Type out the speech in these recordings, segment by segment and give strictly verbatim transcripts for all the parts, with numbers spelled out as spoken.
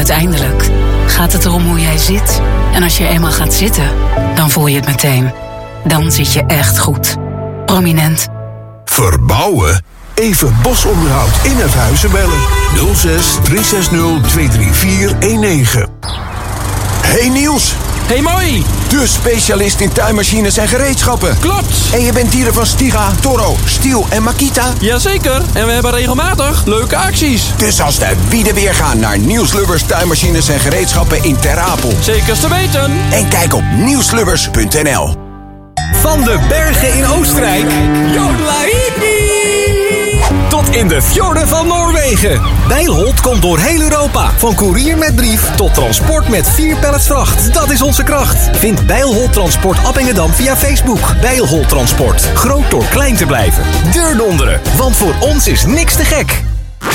Uiteindelijk gaat het erom hoe jij zit. En als je eenmaal gaat zitten, dan voel je het meteen. Dan zit je echt goed. Prominent. Verbouwen? Even Bosonderhoud in het huizen bellen. nul zes drie zes nul twee drie vier een negen. Hey Niels. Hey Mooi. De specialist in tuinmachines en gereedschappen. Klopt. En je bent dieren van Stiga, Toro, Stiel en Makita? Jazeker. En we hebben regelmatig leuke acties. Dus als de wieden weer gaan naar Niels Lubbers tuinmachines en gereedschappen in Ter Apel. Zeker te weten. En kijk op niels lubbers punt n l. Van de bergen in Oostenrijk, Jodelaïdi, tot in de fjorden van Noorwegen. Bijlholt komt door heel Europa. Van koerier met brief tot transport met vier pallets vracht. Dat is onze kracht. Vind Bijlholt Transport Appingedam via Facebook. Bijlholt Transport. Groot door klein te blijven. Deurdonderen. Want voor ons is niks te gek.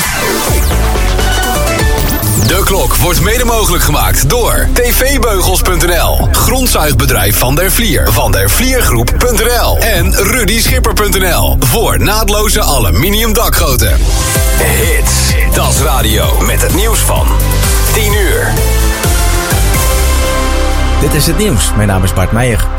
De klok wordt mede mogelijk gemaakt door t v beugels punt n l, grondzuigbedrijf Van der Vlier, Van der Vliergroep punt n l en Rudy Schipper punt n l voor naadloze aluminium dakgoten. Hits, dat is radio met het nieuws van tien uur. Dit is het nieuws. Mijn naam is Bart Meijer.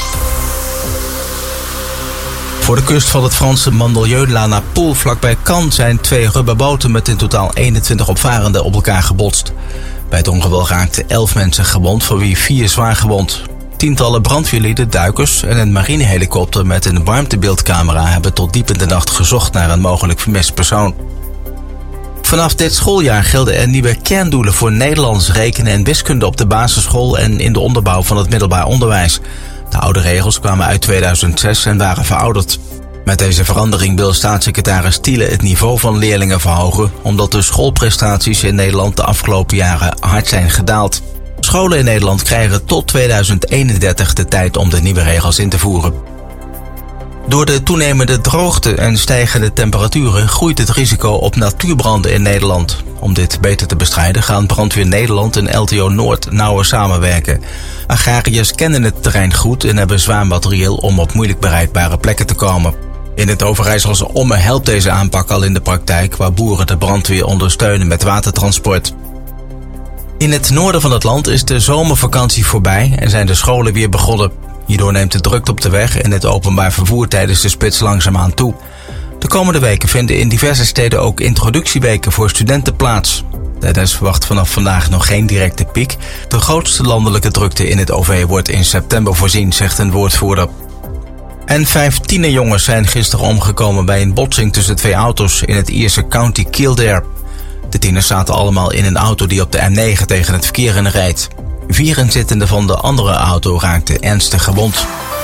Voor de kust van het Franse Mandelieu-la-Napoule vlakbij Cannes zijn twee rubberboten met in totaal eenentwintig opvarenden op elkaar gebotst. Bij het ongeval raakten elf mensen gewond, van wie vier zwaar gewond. Tientallen brandweerlieden, duikers en een marinehelikopter met een warmtebeeldcamera hebben tot diep in de nacht gezocht naar een mogelijk vermist persoon. Vanaf dit schooljaar gelden er nieuwe kerndoelen voor Nederlands, rekenen en wiskunde op de basisschool en in de onderbouw van het middelbaar onderwijs. De oude regels kwamen uit tweeduizend zes en waren verouderd. Met deze verandering wil staatssecretaris Thiele het niveau van leerlingen verhogen, omdat de schoolprestaties in Nederland de afgelopen jaren hard zijn gedaald. Scholen in Nederland krijgen tot tweeduizend eenendertig de tijd om de nieuwe regels in te voeren. Door de toenemende droogte en stijgende temperaturen groeit het risico op natuurbranden in Nederland. Om dit beter te bestrijden gaan Brandweer Nederland en L T O Noord nauwer samenwerken. Agrariërs kennen het terrein goed en hebben zwaar materieel om op moeilijk bereikbare plekken te komen. In het Overijsselse Omme helpt deze aanpak al in de praktijk, waar boeren de brandweer ondersteunen met watertransport. In het noorden van het land is de zomervakantie voorbij en zijn de scholen weer begonnen. Hierdoor neemt de drukte op de weg en het openbaar vervoer tijdens de spits langzaamaan toe. De komende weken vinden in diverse steden ook introductieweken voor studenten plaats. De N S verwacht vanaf vandaag nog geen directe piek. De grootste landelijke drukte in het O V wordt in september voorzien, zegt een woordvoerder. En vijf tienerjongens zijn gisteren omgekomen bij een botsing tussen twee auto's in het Ierse County Kildare. De tieners zaten allemaal in een auto die op de M negen tegen het verkeer in rijdt. Vier inzittenden van de andere auto raakten ernstig gewond.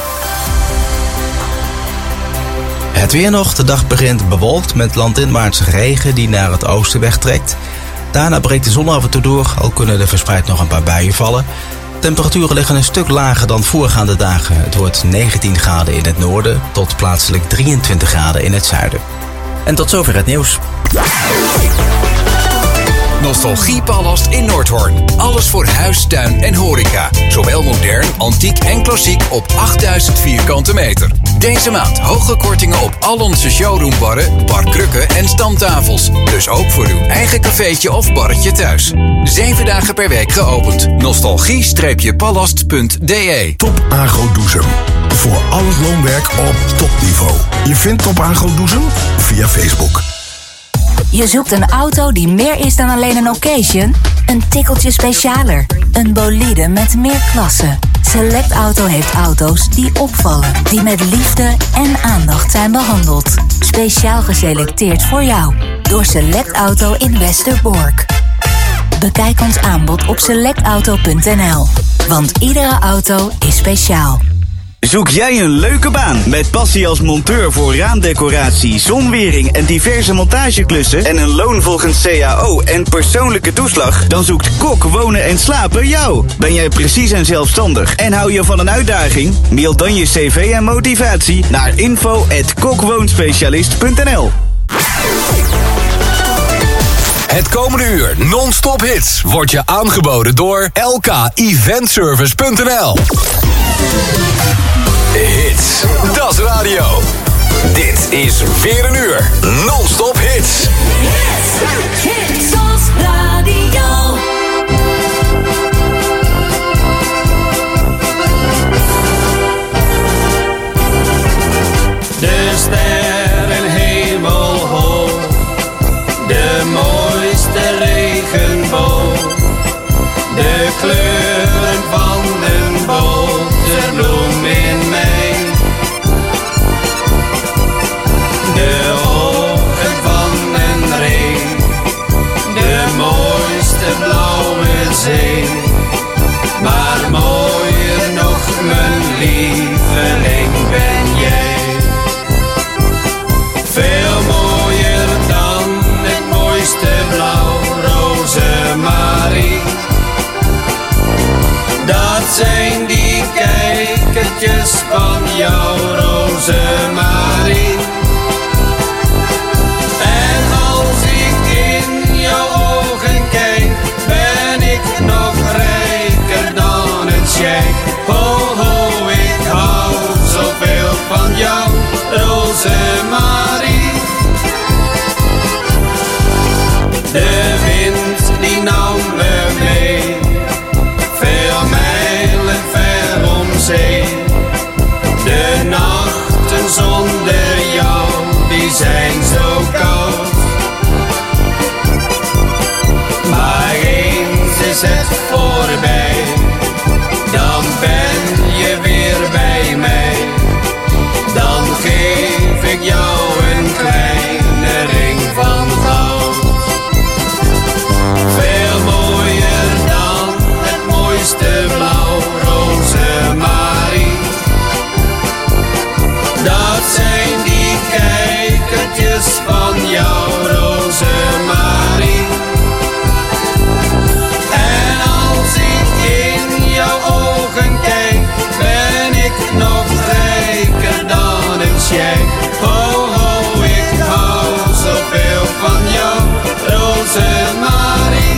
Het weer nog. De dag begint bewolkt met landinwaarts regen die naar het oosten wegtrekt. Daarna breekt de zon af en toe door, al kunnen er verspreid nog een paar buien vallen. Temperaturen liggen een stuk lager dan voorgaande dagen. Het wordt negentien graden in het noorden tot plaatselijk drieëntwintig graden in het zuiden. En tot zover het nieuws. Nostalgiepalast in Noordhoorn. Alles voor huis, tuin en horeca. Zowel modern, antiek en klassiek op achtduizend vierkante meter. Deze maand hoge kortingen op al onze showroombarren, barkrukken en standtafels. Dus ook voor uw eigen cafeetje of barretje thuis. Zeven dagen per week geopend. nostalgie palast punt d e. Top Agro Doezum. Voor al het loonwerk op topniveau. Je vindt Top Agro Doezum via Facebook. Je zoekt een auto die meer is dan alleen een occasion? Een tikkeltje specialer. Een bolide met meer klasse. Select Auto heeft auto's die opvallen. Die met liefde en aandacht zijn behandeld. Speciaal geselecteerd voor jou. Door Select Auto in Westerbork. Bekijk ons aanbod op select auto punt n l. Want iedere auto is speciaal. Zoek jij een leuke baan met passie als monteur voor raamdecoratie, zonwering en diverse montageklussen en een loon volgens C A O en persoonlijke toeslag? Dan zoekt Kok Wonen en Slapen jou. Ben jij precies en zelfstandig en hou je van een uitdaging? Mail dan je cv en motivatie naar info at kokwoonspecialist punt n l. Het komende uur non-stop hits wordt je aangeboden door L K eventservice punt n l. Hits, dat is radio. Dit is weer een uur non-stop hits. Hits, hits als radio. Sjaak. Ho, ho, ik hou zoveel van jou, Rosemarie. De wind die nam me mee, veel mijlen ver om zee. De nachten zonder jou, die zijn zo koud. Maar eens is het voorbij, dan ben je weer bij mij. Dan geef ik jou een kleine ring van goud. Veel mooier dan het mooiste blauw, Rosemarie. Dat zijn die kijkertjes van jou, Rosemarie. En als ik in jouw ogen kijk, ben ik nog rijker dan een sjaak. Ho, ho, ik hou zoveel van jou, Rosemarie.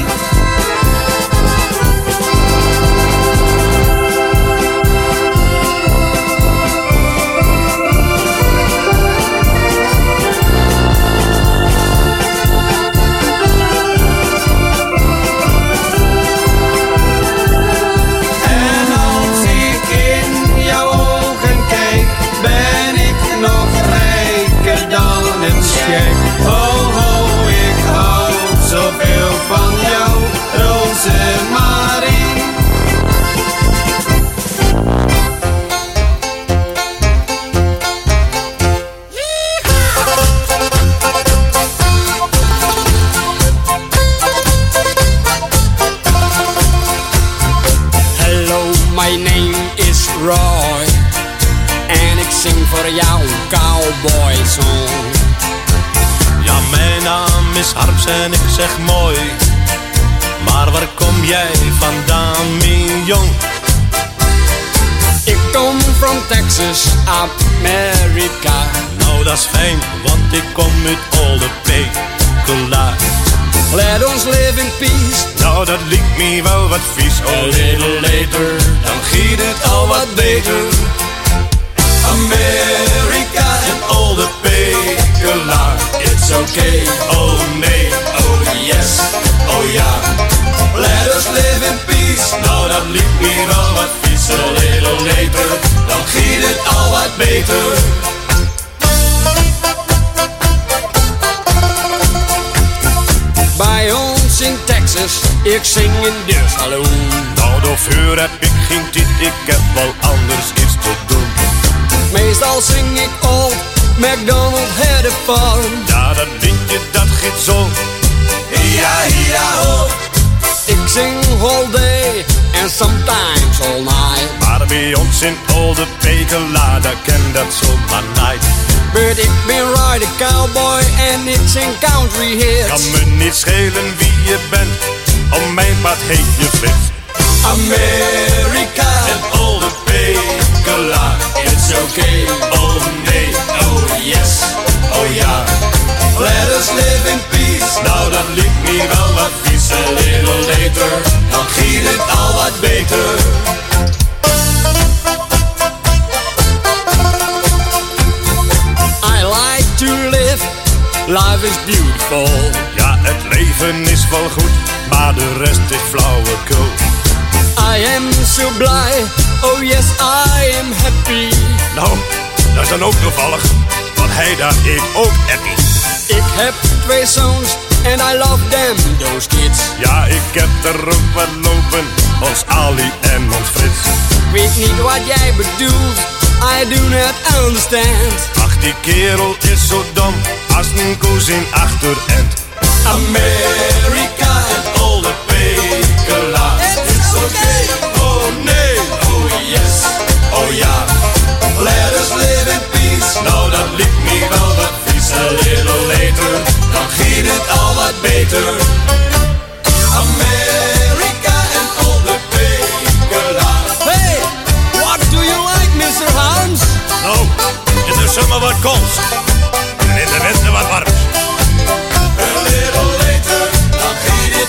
Ho, ho, ik hou zoveel van jou, Rosemarie. Hello, my name is Roy. En ik zing voor jou een cowboy song. Ja, mijn naam is Harms en ik zeg mooi. Maar waar kom jij vandaan, mijn jong? Ik kom from Texas, Amerika. Nou, dat is fijn, want ik kom uit Olde Pekela. Let ons live in peace. Nou, dat liet me wel wat vies. A little later, dan giet het al wat beter. Amerika en Olde Pekela. It's okay, oh nee, oh yes, oh ja. Let us live in peace. Nou, dat liet me wel wat vies. A little later, dan giet het al wat beter. bij ons in Texas, ik zing in de saloon. Nou, door vuur heb ik geen tijd, ik heb wel anders iets te doen. Meestal zing ik old MacDonald had a farm. Ja, dat liedje dat giet zo. Ja, ja, ho. Ik zing all day and sometimes all night. Maar bij ons in Olde Pekela, daar ken dat zomaar night. But ik ben ride a cowboy en ik zing country hits. Kan me niet schelen wie je bent, op mijn pad heet je vis. Amerika en Olde Pekela, it's okay, oh nee, oh yes, oh ja. Let us live in peace, nou dat liet me wel wat vies. A little later, dan giet het al wat beter. I like to live, life is beautiful. Ja, het leven is wel goed, maar de rest is flauwekul. I am so blij, oh yes, I am happy. Nou, dat is dan ook toevallig, want hij daar ik ook happy. Ik heb twee zoons and I love them, those kids. Ja, ik heb er ook wat lopen, ons Ali en ons Frits. Ik weet niet wat jij bedoelt, I do not understand. Ach, die kerel is zo dom, als een koes in achterend. Amerika en Olde Pekela, it's okay, oh nee, oh yes, oh ja. Let us live in peace, nou dat liet me wel wat vies. A little later, dan giet het al wat beter. Amerika en Olde Pekela. Hey, what do you like, mister Hans? Nou, in de zomer wat koud en in de winter wat warm. A little later, dan giet het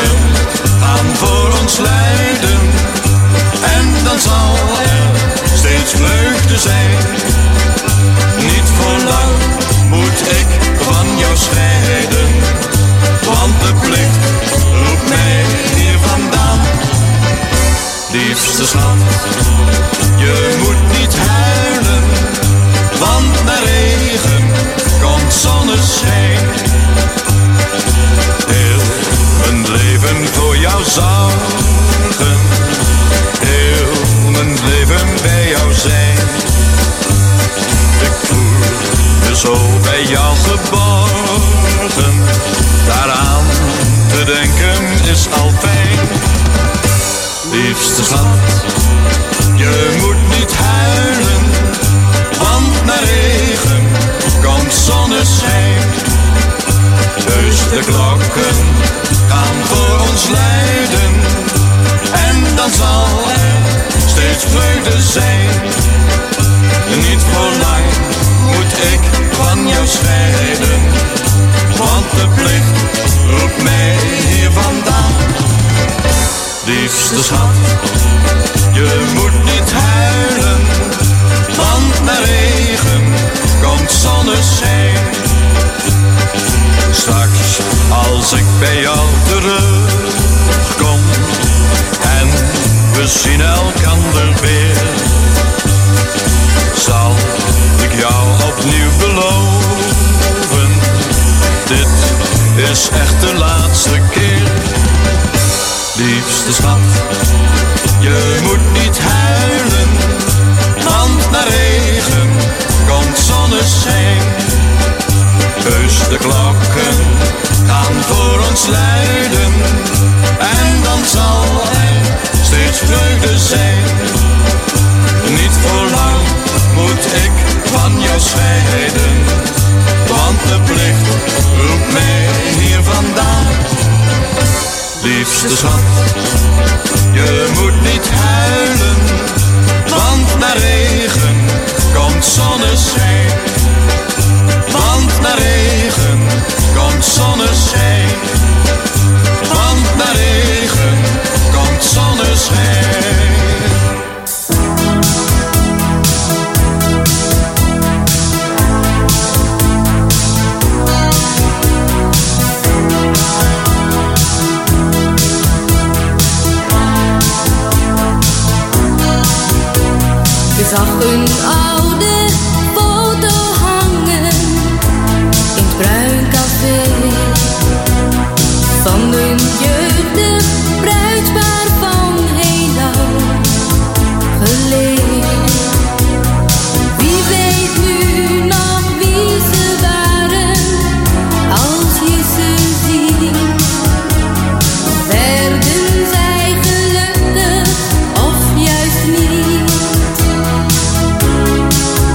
klokken gaan voor ons luiden. En dan zal er steeds vreugde zijn. Niet voor lang moet ik van jou scheiden. Want de plicht roept mij hier vandaan. Liefste schat, je moet niet huilen. Want na regen komt zonneschijn. Heel mijn leven voor jou zorgen. Heel mijn leven bij jou zijn. Ik voel me zo bij jou geborgen. Daaraan te denken is al fijn. Liefste schat, je moet niet huilen. Want na regen komt zonneschijn. Dus de klokken gaan voor ons luiden. En dan zal er steeds vreugde zijn. Niet voor lang moet ik van jou scheiden. Want de plicht roept mij hier vandaan. Liefste schat, je moet niet huilen. Want na regen komt zonneschijn. Straks als ik bij jou terugkom en we zien elkander weer, zal ik jou opnieuw beloven. Dit is echt de laatste keer. Liefste schat, je moet niet huilen. Want na regen komt zonneschijn. Dus de klokken gaan voor ons luiden. En dan zal er steeds vreugde zijn. Niet voor lang moet ik van jou scheiden. Want de plicht roept mij hier vandaan. Liefste schat, je moet niet huilen. Want na regen komt zonneschijn. Want na regen komt zonneschijn. Want na regen komt zonneschijn. Ik zag een oude foto hangen in het bruin café van een jeugdig bruidspaar van heel lang geleden. Wie weet nu nog wie ze waren als je ze ziet. Werden zij gelukkig of juist niet?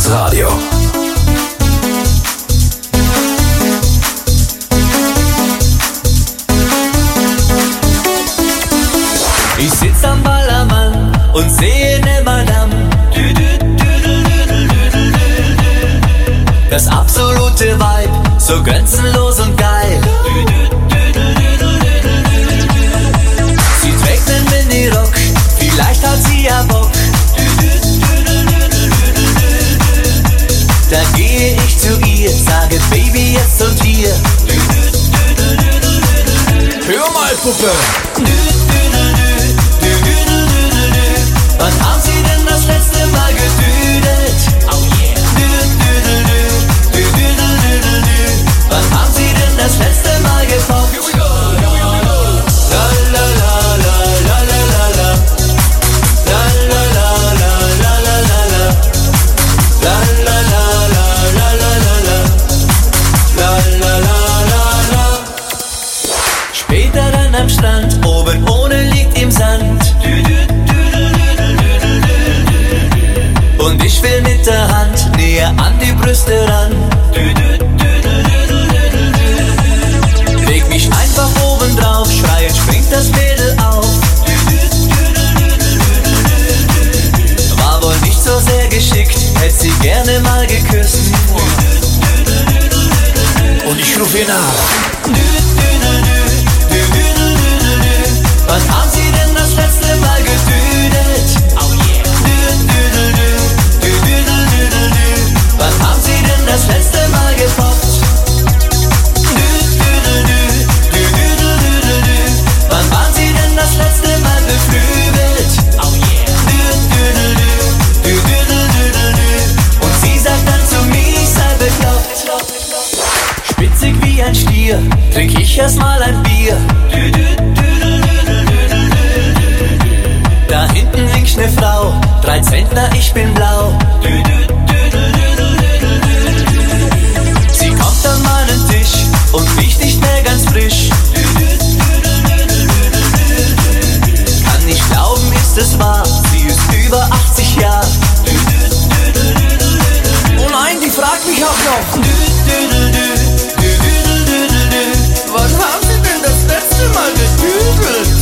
Nieuwsradio. Ich sitz am Ballermann und sehe ne Madame. Das absolute Vibe, so grenzenlos und geil. Sie trägt nen Minirock, vielleicht hat sie ja Bock. Da gehe ich zu ihr, sage Baby jetzt und hier. Hör mal, Puppe! Wann haben Sie denn das letzte Mal gedüdelt? Oh yeah. Wann haben Sie denn das letzte Mal gepoppt? Here we go. La la la la la la la la. La la la la la la la la. La la la la la la la la. La la la la la. Später dann am Strand, oben ohne liegt im Sand. Und ich will mit der Hand näher an die Brüste ran. Leg mich einfach oben drauf, schreiend springt das Mädel auf. War wohl nicht so sehr geschickt, hätt sie gerne mal geküsst. Und ich ruf ihr nach. Wann haben Sie denn das letzte Mal gedüdelt? Oh yeah. Wann haben Sie denn das letzte Mal gepoppt? Wann waren Sie denn das letzte Mal beflügelt? Oh yeah. Und sie sagt dann zu mir, sei bekloppt. Spitzig wie ein Stier, trink ich erstmal ein Bier. Da hinten winkt ne Frau, drei Zentner, ich bin blau. Sie kommt an meinen Tisch und riecht nicht mehr ganz frisch. Kann nicht glauben, ist es wahr, sie ist über achtzig Jahre. Oh nein, die fragt mich auch noch. Wann haben Sie denn das letzte Mal gedüdelt?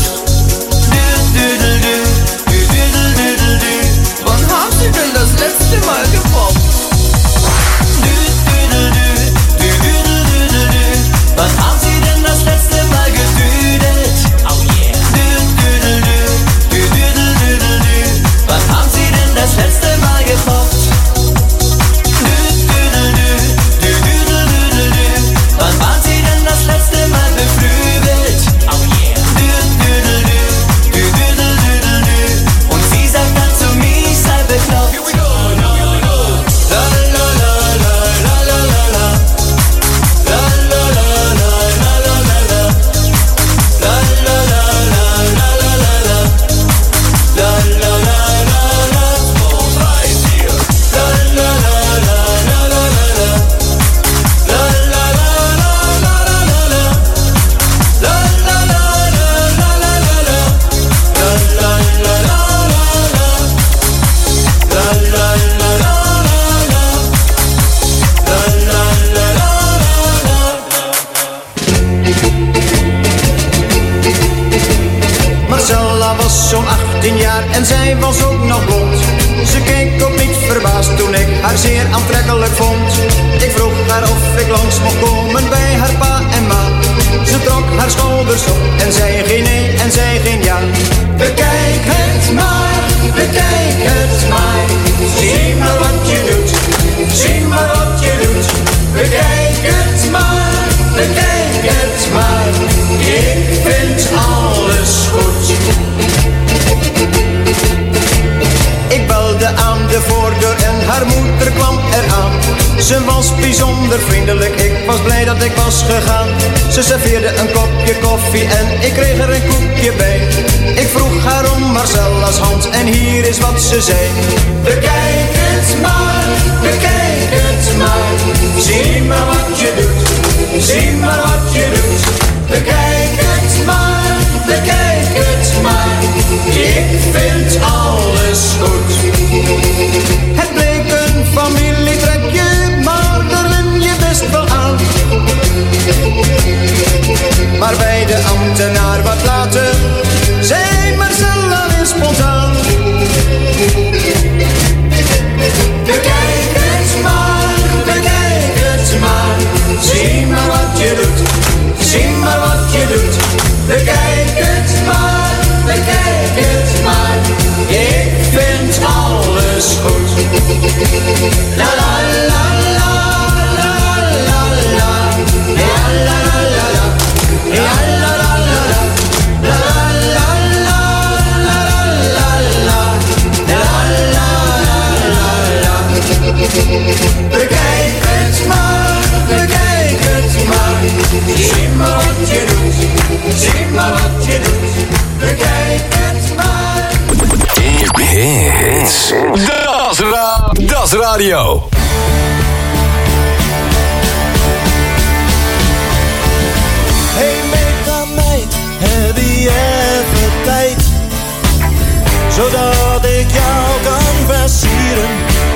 Wann haben Sie denn das letzte Mal gepoppt? Wann haben Sie denn das letzte Mal gedüdelt? Oh yeah. Wann haben Sie denn das letzte Mal gepoppt? Wann waren Sie denn das letzte Mal beflügelt? Oh yeah. Und sie sagt dann zu mir, sei bekloppt. Here we go. La la la la la la la la. La la la la la la la la. La la la la la la la la. La la la la la. Oh, drei, vier. La la la la la la la la. La la la la la la la la. La la la la la la la la. La la la la la la. La la la la la la. La la la la la. Marcella was zo'n achttien jaar en zij was ook nog blond. Ze keek ook niet verbaasd toen ik haar zeer aantrekkelijk vond. Ik vroeg haar of ik langs mocht komen bij haar pa en ma. Ze trok haar schouders op en zei geen nee en zei geen ja. Bekijk het maar, bekijk het maar. Zie maar wat je doet, zie maar wat je doet. Bekijk het maar, bekijk het maar. Ik vind alles goed. Ik belde aan de voordeur en haar moeder kwam eraan. Ze was bijzonder vriendelijk, ik was blij dat ik was gegaan. Ze serveerde een kopje koffie en ik kreeg er een koekje bij. Ik vroeg haar om Marcella's hand en hier is wat ze zei. Bekijk het maar, bekijk het maar. Zie maar wat je doet, zie maar wat je doet. Bekijk het maar, bekijk het maar. Ik vind alles goed. Het bleek een familie hits. Das, ra- das Radio. Hey meid aan meid, heb je even tijd? Zodat ik jou kan versieren.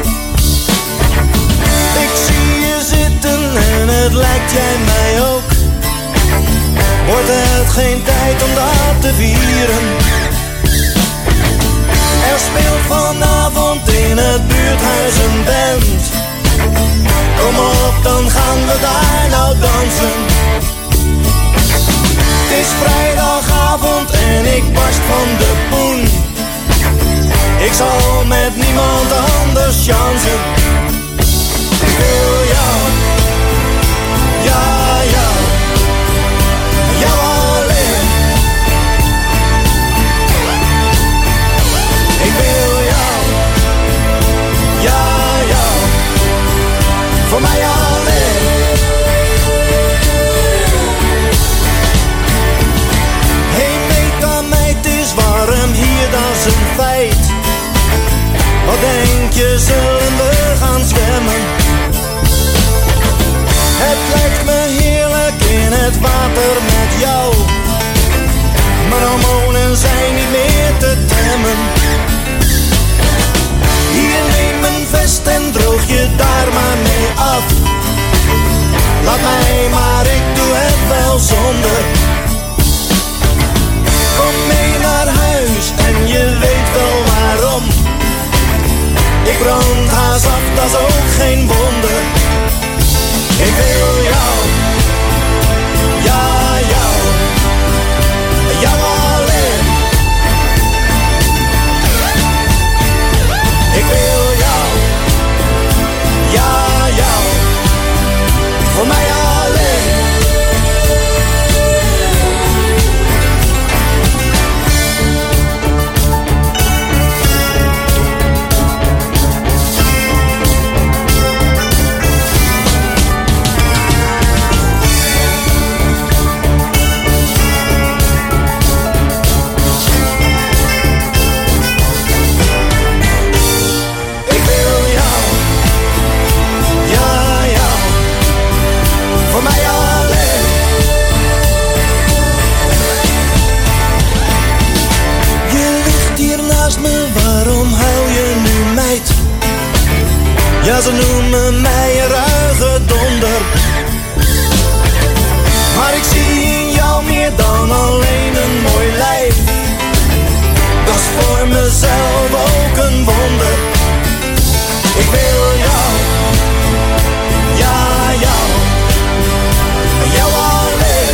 Ik zie je zitten en het lijkt jij mij ook. Wordt het geen tijd om dat te vieren? Er speelt vanavond in het buurthuis een band. Kom op, dan gaan we daar nou dansen. Het is vrijdagavond en ik barst van de poen. Ik zal met niemand anders chansen. Ik wil jou, ja, ja, jou alleen. Ik wil jou, ja, jou, voor mij alleen. Hey meid aan mij, het is warm hier, dat is een feit. Wat denk je, zullen we gaan zwemmen? Het lijkt me heerlijk in het water met jou. Mijn hormonen zijn niet meer te temmen. Hier neem een vest en droog je daar maar mee af. Laat mij maar, ik doe het wel zonder. Kom mee naar huis en je weet wel waarom. Ik brand haast af, dat is ook geen wonder. Ik wil jou, ja, jou, jou alleen. Ik wil jou, ja, jou, voor mij alleen. Ja, ze noemen mij een ruige donder. Maar ik zie in jou meer dan alleen een mooi lijf. Dat is voor mezelf ook een wonder. Ik wil jou, ja, jou, jou alleen.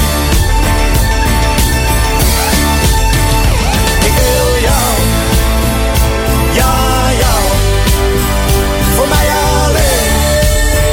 Ik wil jou, ja, jou, voor mij alleen.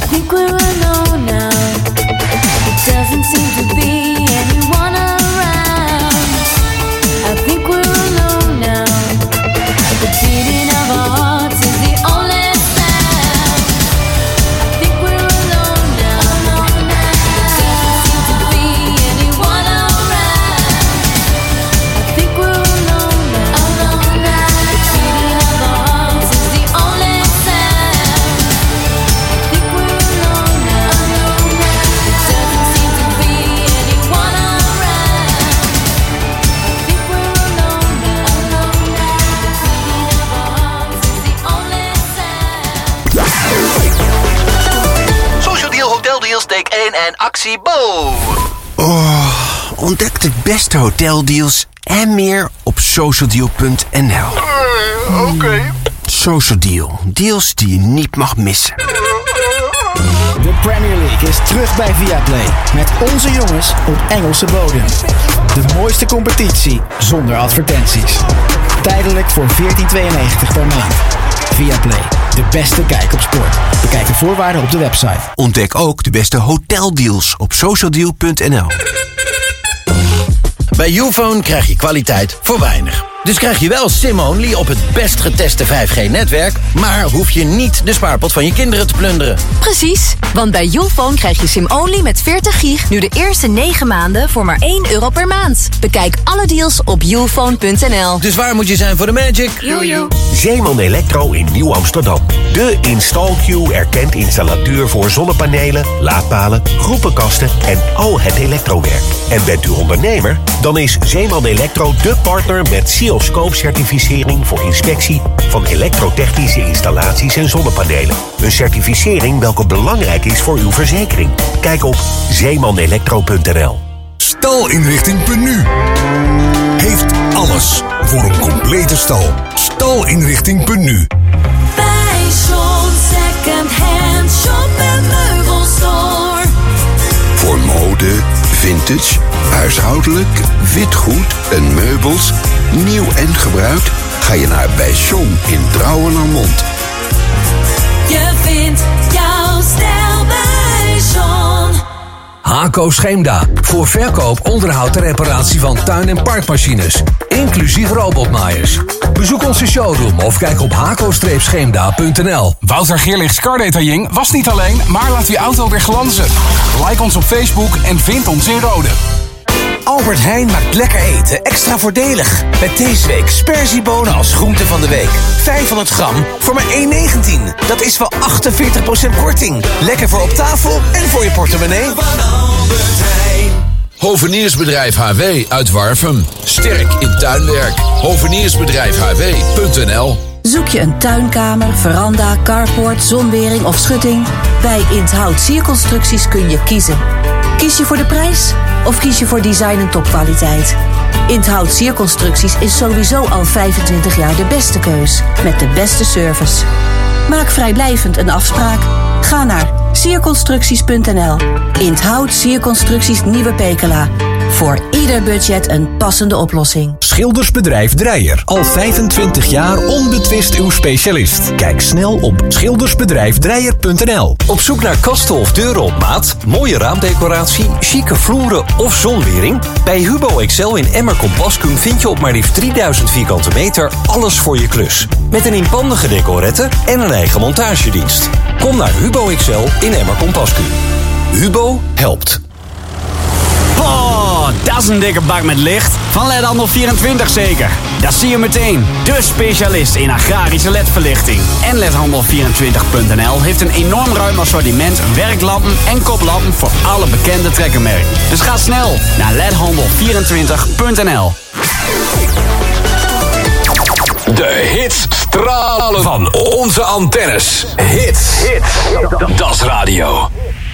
think we're alone now. It doesn't seem to be anyone around. I think we're alone now. The beating of our hearts is the only sound. I think we're alone now. There doesn't seem to be anyone around. I think we're alone now. The beating of our hearts is the only sound. I think we're alone now. There doesn't seem to be anyone around. I think we're alone now. The beating of our hearts is the only sound. Social Deal Hotel Deals, take één en actie Bo. Oh, ontdek de beste hoteldeals en meer op socialdeal punt n l. Uh, Oké. Okay. Social Deal. Deals die je niet mag missen. De Premier League is terug bij Viaplay. Met onze jongens op Engelse bodem. De mooiste competitie zonder advertenties. Tijdelijk voor veertien tweeënnegentig per maand. Viaplay. De beste kijk op sport. Bekijk de voorwaarden op de website. Ontdek ook de beste hoteldeals op socialdeal punt n l. Bij Youfone krijg je kwaliteit voor weinig. Dus krijg je wel SIM-only op het best geteste vijf G-netwerk... maar hoef je niet de spaarpot van je kinderen te plunderen. Precies, want bij Youfone krijg je SIM-only met veertig gig... nu de eerste negen maanden voor maar één euro per maand. Bekijk alle deals op youfone punt n l. Dus waar moet je zijn voor de magic? Jojo. Zeeman Electro in Nieuw-Amsterdam. De InstallQ erkend installateur voor zonnepanelen, laadpalen, groepenkasten en al het elektrowerk. En bent u ondernemer? Dan is Zeeman Electro de partner met C I O Scope-certificering voor inspectie van elektrotechnische installaties en zonnepanelen. Een certificering welke belangrijk is voor uw verzekering. Kijk op zeeman electro punt n l. Stalinrichting Penu heeft alles voor een complete stal. Stalinrichting Penu. Bij John Second Hand Shop en Meubelstore. Voor mode, vintage, huishoudelijk, witgoed en meubels, nieuw en gebruikt, ga je naar bij John in Drouwen-Lármont. Je vindt jouw stijl bij John. Haco Scheemda. Voor verkoop, onderhoud en reparatie van tuin- en parkmachines. Inclusief robotmaaiers. Bezoek onze showroom of kijk op haco scheemda punt n l. Wouter Geerlichs Car Detailing was niet alleen, maar laat uw auto weer glanzen. Like ons op Facebook en vind ons in Rode. Albert Heijn maakt lekker eten extra voordelig. Met deze week sperziebonen als groente van de week. vijfhonderd gram voor maar één negentien. Dat is wel achtenveertig procent korting. Lekker voor op tafel en voor je portemonnee. Hoveniersbedrijf H W uit Warffum. Sterk in tuinwerk. hoveniersbedrijf h w punt n l. Zoek je een tuinkamer, veranda, carport, zonwering of schutting? Bij Inthout Sierconstructies kun je kiezen. Kies je voor de prijs of kies je voor design en topkwaliteit? Inthout Sierconstructies is sowieso al vijfentwintig jaar de beste keus. Met de beste service. Maak vrijblijvend een afspraak. Ga naar sierconstructies punt n l. Inthout Sierconstructies Nieuwe Pekela. Voor ieder budget een passende oplossing. Schildersbedrijf Dreyer. Al vijfentwintig jaar onbetwist uw specialist. Kijk snel op schildersbedrijf dreyer punt n l. Op zoek naar kasten of deuren op maat, mooie raamdecoratie, chique vloeren of zonwering? Bij Hubo Excel in Emmer Compascuum vind je op maar liefst drieduizend vierkante meter alles voor je klus. Met een inpandige decorette en een eigen montagedienst. Kom naar Hubo Excel in Emmer Compascuum. Hubo helpt. Oh, dat is een dikke bak met licht. Van L E D vierentwintig zeker. Dat zie je meteen. De specialist in agrarische L E D-verlichting. En L E D handel vierentwintig punt n l heeft een enorm ruim assortiment werklampen en koplampen voor alle bekende trekkermerken. Dus ga snel naar L E D handel vierentwintig punt n l. De hits stralen van onze antennes. Hits. Hits. Dat is radio.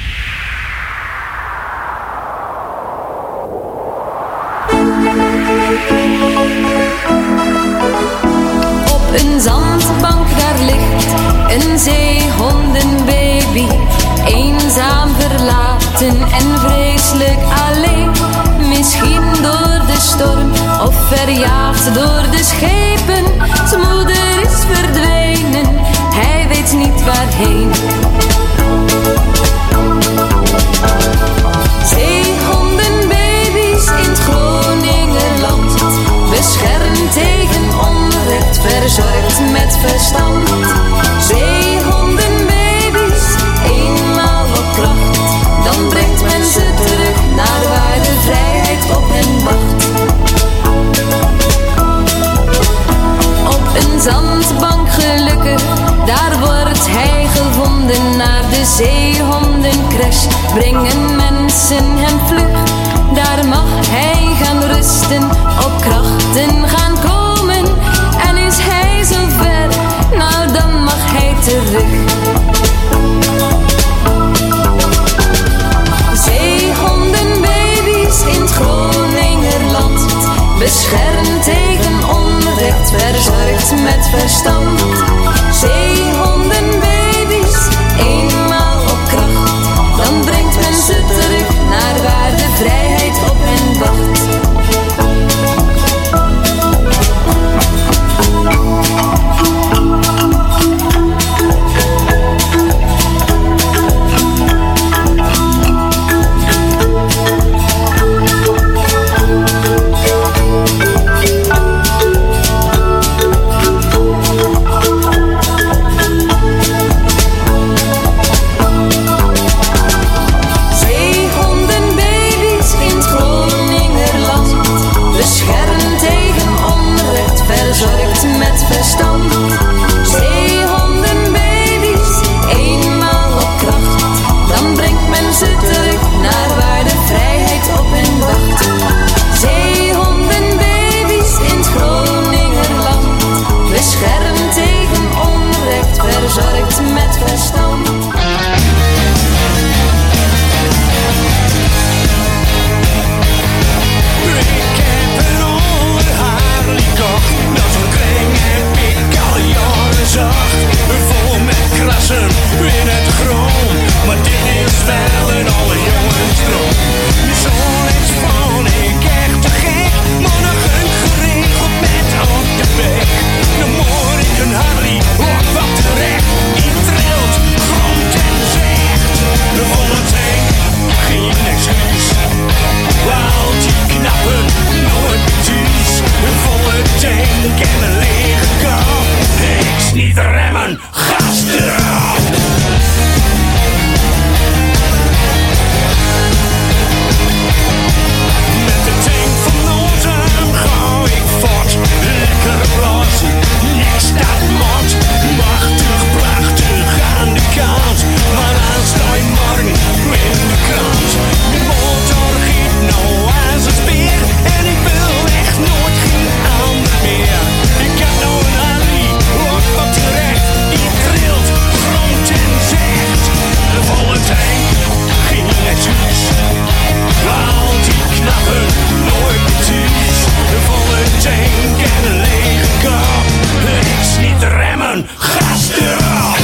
Op een zandbank daar ligt een zeehondenbaby. Eenzaam, verlaten en vreselijk alleen. Misschien door de storm of verjaagd door de schepen. Zijn moeder is verdwenen, hij weet niet waarheen. verstand. Zeehondenbaby's, eenmaal op kracht. Dan brengt men ze terug naar waar de vrijheid op hen wacht. Op een zandbank gelukkig, daar wordt hij gevonden. Naar de zeehondencrash brengen mensen hem vlug. Daar mag hij gaan rusten, op krachten gaan komen. En is hij zo ver, nou dan mag hij terug. Zeehondenbaby's in het Groningerland, beschermd tegen onrecht, verzorgd met verstand. Zeehondenbaby's, eenmaal op kracht. Dan brengt men ze terug naar waar de vrijheid op hen wacht. Verzorgd met verstand. Zeehondenbaby's, eenmaal op kracht. Dan brengt men ze terug naar waar de vrijheid op hen wacht. Zeehondenbaby's in het Groningerland, beschermd tegen onrecht, verzorgd met verstand. Vol met krassen in het groen. Maar dit is wel een alle jongensdroom. De zon is van ik echt te gek. Maar nog een geregeld met op de bek. Dan hoor ik een Harley op wat terecht. Die trilt, gromt en zegt. De volle tank, geen excuus. Laat die knappen, nooit meer thuis. Een volle tank en een lege kap. Niks niet remmen, gas eraf. Met de tank van onze gauw ik voort. Lekker blazen, niks dat mot. Machtig, prachtig aan de kant. Maar aanstaan morgen in de krant. De motor giet nou als een speer. En ik wil echt nooit geen ander meer. Ik heb nou een Harley, op wat terecht. Die trilt, gromt en zegt. De volle tank, geen excuus. Haal die knappen, nooit meer thuis. De volle tank en een lege kop. Niks niet remmen, gas eraf.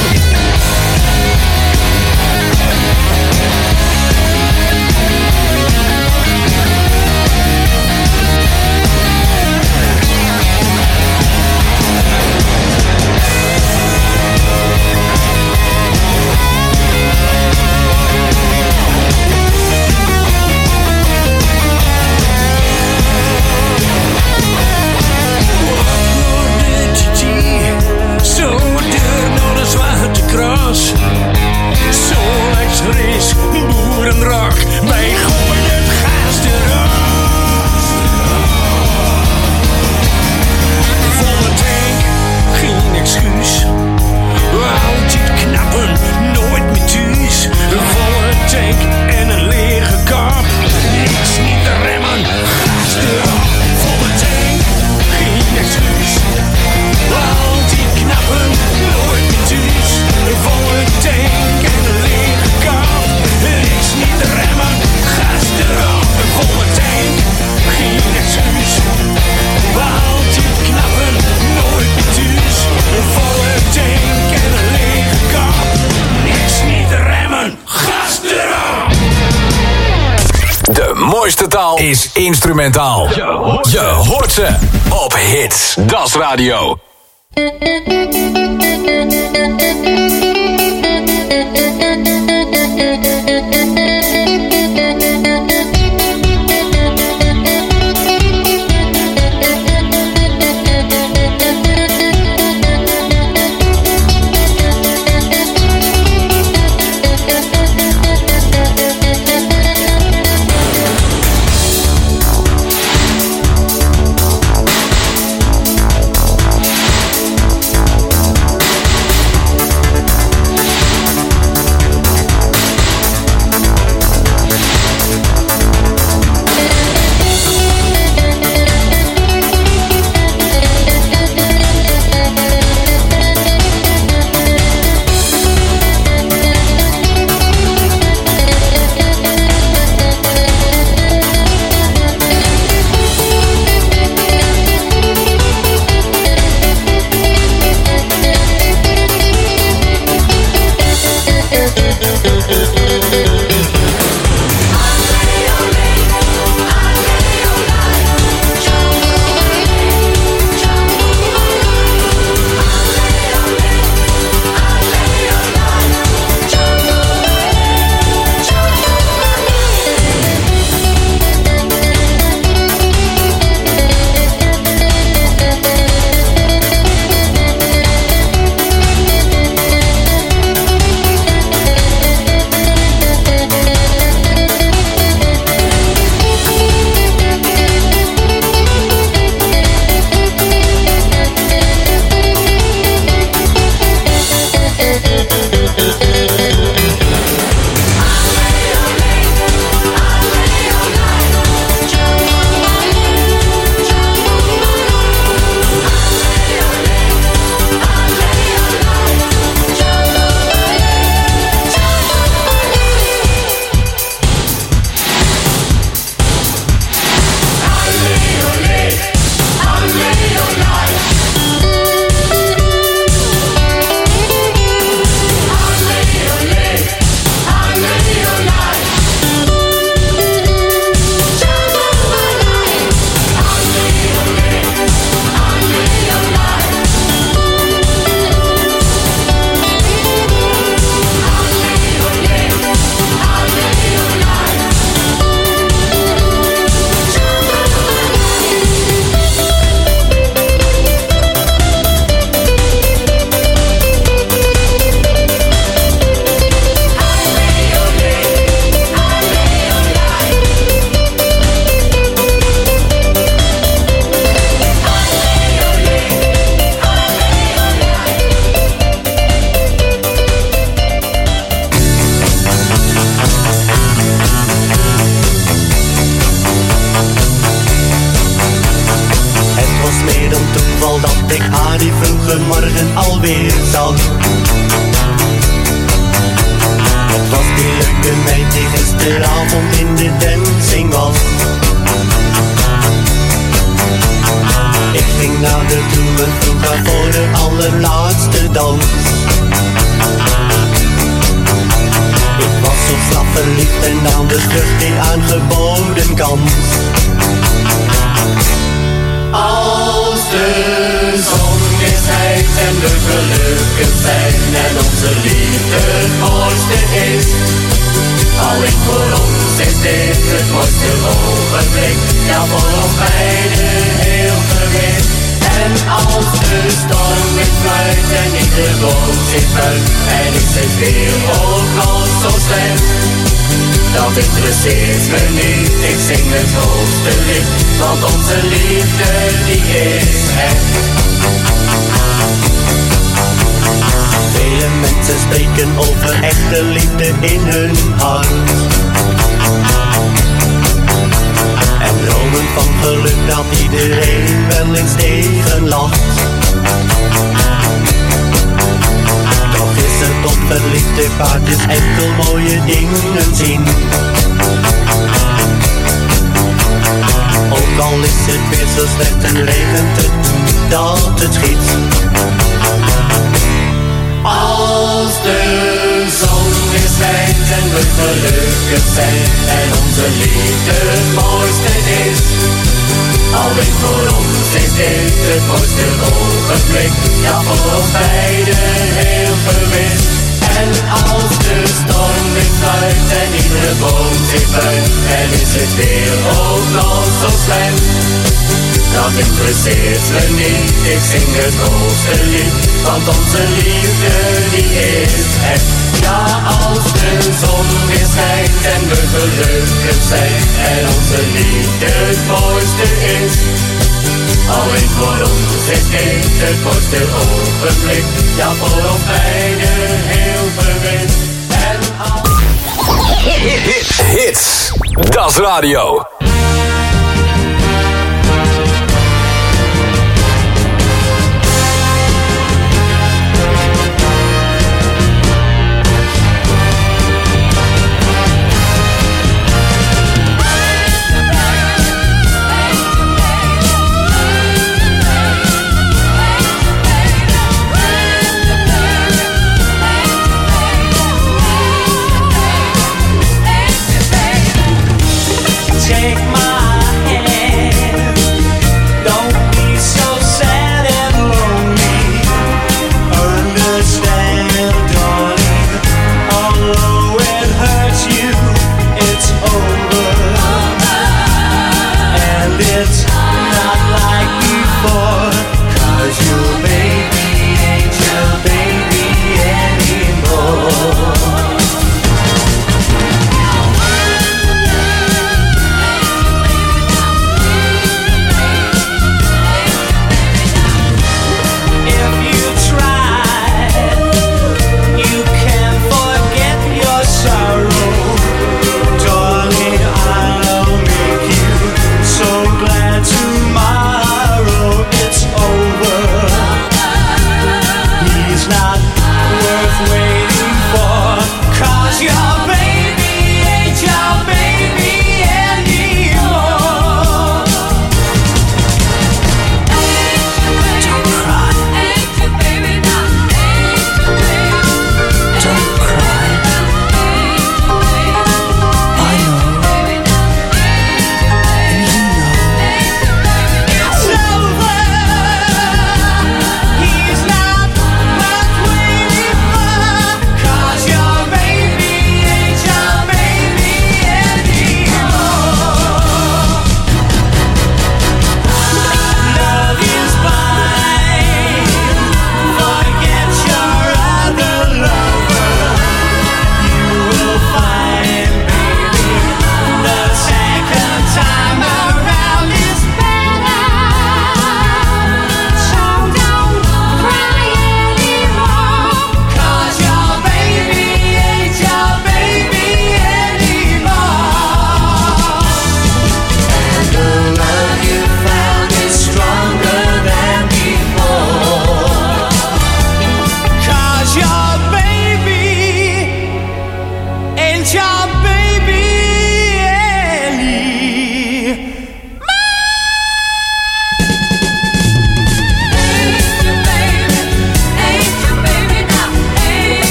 mooiste taal is instrumentaal. Je hoort ze op Hits. Das Radio. ik haar die vroege morgen alweer zag. Het was die leuke meid die gisteravond in de dancing was. Ik ging naar de toe en vroeg haar voor de allerlaatste dans. Ik was zo slap verliefd en nam dus terug die aangeboden kans. Als de zon weer schijnt en we gelukkig zijn en onze liefde het mooiste is. Alleen voor ons is dit het mooiste ogenblik, ja voor ons beiden heel gewis. En als de storm weer fluit en ieder boom zich buigt en is het weer ook nog zo slecht, dat interesseert me niet, ik zing het hoogste lied, want onze liefde die is echt. Vele mensen spreken over echte liefde in hun hart en dromen van geluk dat iedereen wel eens tegen lacht. Toch is het op verliefde paardjes enkel mooie dingen zien. Ook al is het weer zo slecht en regent het dat het schiet. Als de zon weer schijnt en we gelukkig zijn en onze liefde het mooiste is. Alleen voor ons is dit het mooiste ogenblik, ja voor ons beiden heel gewis. En als de storm weer fluit en iedere boom zich buigt en is het weer ook nog zo slecht, dat interesseert me niet, ik zing het hoogste lied, want onze liefde die is echt. Ja, als de zon weer schijnt en we gelukkig zijn en onze liefde het mooiste is. Alleen voor ons is dit het mooiste ogenblik, ja voor ons beiden heel gewis. En als... Hits, hits, das radio. Take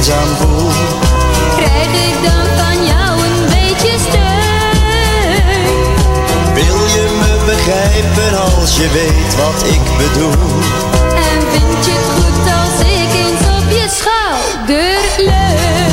eenzaam voel. Krijg ik dan van jou een beetje steun? Wil je me begrijpen als je weet wat ik bedoel? En vind je het goed als ik eens op je schouder leun?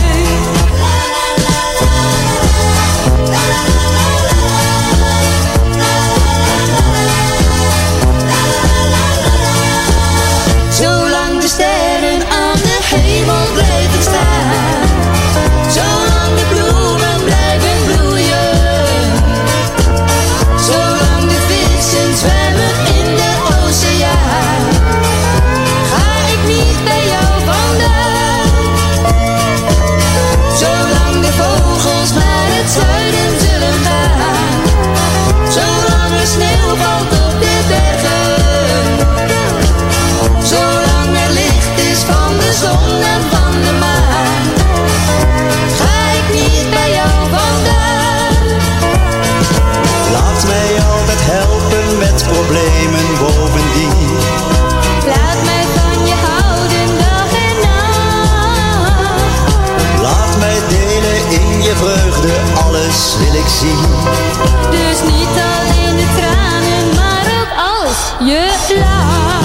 Zolang de sterren aan de hemel blijven staan, zolang de bloemen blijven bloeien, zolang de vissen zwemmen in de oceaan, ga ik niet bij jou vandaan. Zolang de vogels naar het zuiden zullen gaan, zolang er sneeuw valt op de bergen, zolang er licht is van de zon en van de maan, ga ik niet bij jou vandaan. Laat mij altijd helpen met problemen bovendien. Laat mij van je houden dag en nacht. Laat mij delen in je vreugde, alles wil ik zien. Dus niet alleen de tranen, maar ook als je lacht.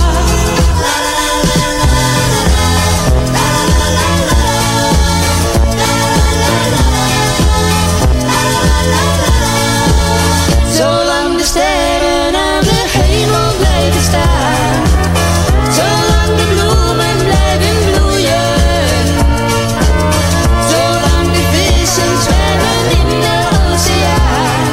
Zolang de sterren aan de hemel blijven staan, zolang de bloemen blijven bloeien, zolang de vissen zwemmen in de oceaan,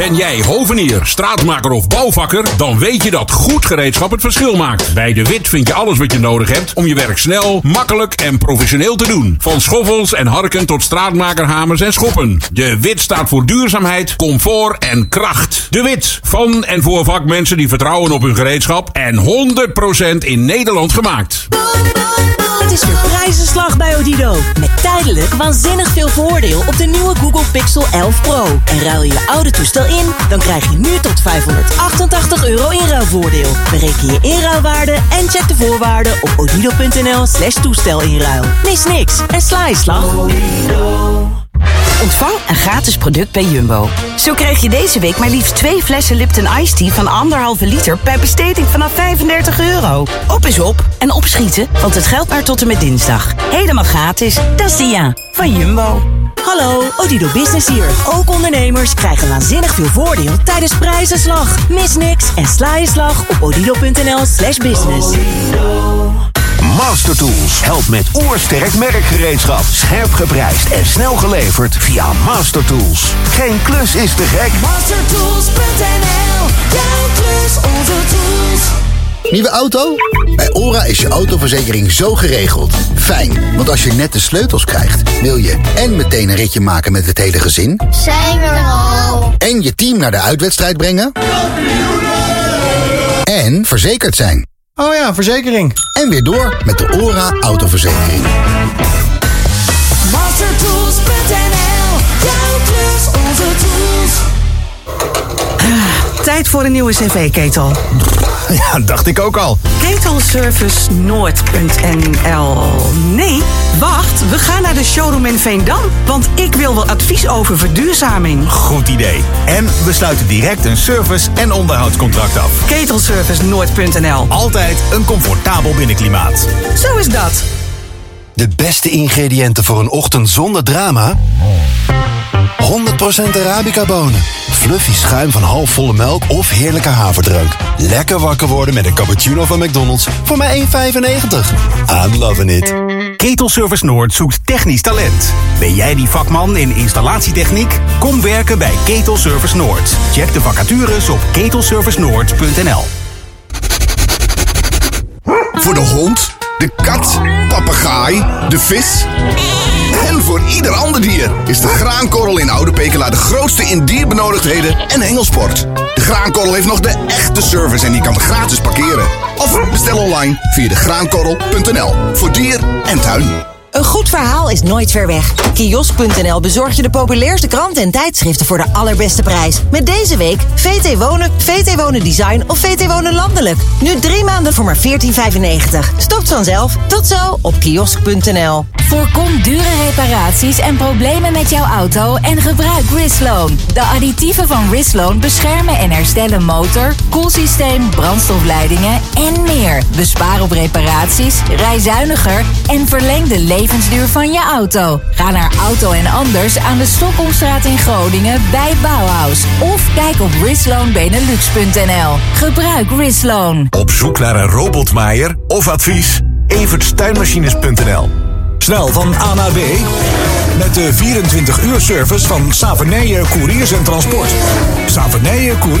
Ben jij hovenier, straatmaker of bouwvakker? Dan weet je dat goed gereedschap het verschil maakt. Bij De Wit vind je alles wat je nodig hebt om je werk snel, makkelijk en professioneel te doen. Van schoffels en harken tot straatmakerhamers en schoppen. De Wit staat voor duurzaamheid, comfort en kracht. De Wit, van en voor vakmensen die vertrouwen op hun gereedschap en honderd procent in Nederland gemaakt. Het is weer prijzenslag bij Odido. Met tijdelijk waanzinnig veel voordeel op de nieuwe Google Pixel elf Pro. En ruil je je oude toestel in, dan krijg je nu tot vijfhonderdachtentachtig euro inruilvoordeel. Bereken je inruilwaarde en check de voorwaarden op odido.nl slash toestelinruil. Mis niks en sla je slag. Ontvang een gratis product bij Jumbo. Zo krijg je deze week maar liefst twee flessen Lipton Ice Tea van anderhalve liter bij besteding vanaf vijfendertig euro. Op is op en opschieten, want het geldt maar tot en met dinsdag. Helemaal gratis. Dat is de ja van Jumbo. Hallo, Odido Business hier. Ook ondernemers krijgen waanzinnig veel voordeel tijdens prijzenslag. Mis niks en sla je slag op odido.nl slash business. Master Tools helpt met oorsterk merkgereedschap. Scherp geprijsd en snel geleverd via Master Tools. Geen klus is te gek. Mastertools punt n l. Jouw klus, onze tools. Nieuwe auto? Bij ORA is je autoverzekering zo geregeld. Fijn, want als je net de sleutels krijgt, wil je en meteen een ritje maken met het hele gezin. Zijn we er al? En je team naar de uitwedstrijd brengen. En verzekerd zijn. Oh ja, verzekering. En weer door met de ORA autoverzekering. Mastertools punt n l. Jouw klus, onze tools. Tijd voor een nieuwe cv-ketel. Ja, dacht ik ook al. Ketelservice Noord punt n l. Nee, wacht, we gaan naar de showroom in Veendam. Want ik wil wel advies over verduurzaming. Goed idee. En we sluiten direct een service- en onderhoudscontract af. Ketelservice Noord punt n l. Altijd een comfortabel binnenklimaat. Zo is dat. De beste ingrediënten voor een ochtend zonder drama? honderd procent Arabica bonen. Fluffy schuim van halfvolle melk of heerlijke haverdrank. Lekker wakker worden met een cappuccino van McDonald's voor maar één vijfennegentig. I'm loving it. Ketelservice Noord zoekt technisch talent. Ben jij die vakman in installatietechniek? Kom werken bij Ketelservice Noord. Check de vacatures op ketelservice noord punt n l. Voor de hond, de kat, papegaai, de vis en voor ieder ander dier is de graankorrel in Oude Pekela de grootste in dierbenodigdheden en hengelsport. De graankorrel heeft nog de echte service en die kan gratis parkeren. Of bestel online via de graankorrel punt n l voor dier en tuin. Een goed verhaal is nooit ver weg. Kiosk punt n l bezorgt je de populairste kranten en tijdschriften voor de allerbeste prijs. Met deze week V T Wonen, V T Wonen Design of V T Wonen Landelijk. Nu drie maanden voor maar veertien vijfennegentig. Stopt vanzelf. Tot zo op kiosk punt n l. Voorkom dure reparaties en problemen met jouw auto en gebruik Risloan. De additieven van Risloan beschermen en herstellen motor, koelsysteem, brandstofleidingen en meer. Bespaar op reparaties, rij zuiniger en verleng de levensduur van je auto. Ga naar Auto en Anders aan de Stockholmstraat in Groningen bij Bauhaus. Of kijk op risloan benelux punt n l. Gebruik Risloan. Op zoek naar een robotmaaier of advies? evertstuinmachines punt n l. Snel van A naar B met de vierentwintig uur service van Savernijen Couriers en Transport. Savernijen Couriers